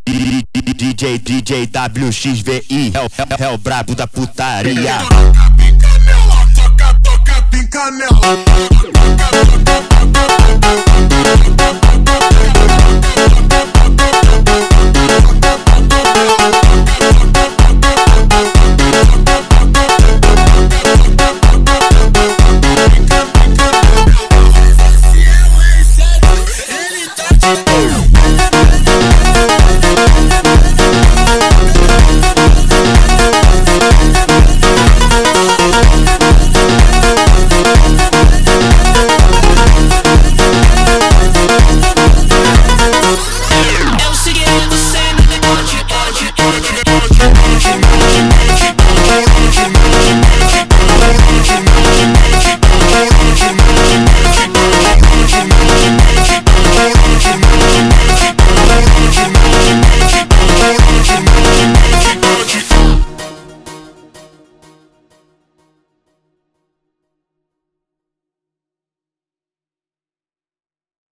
DJ WXVI é o brabo da putaria. Toca pica nela, toca pica nela.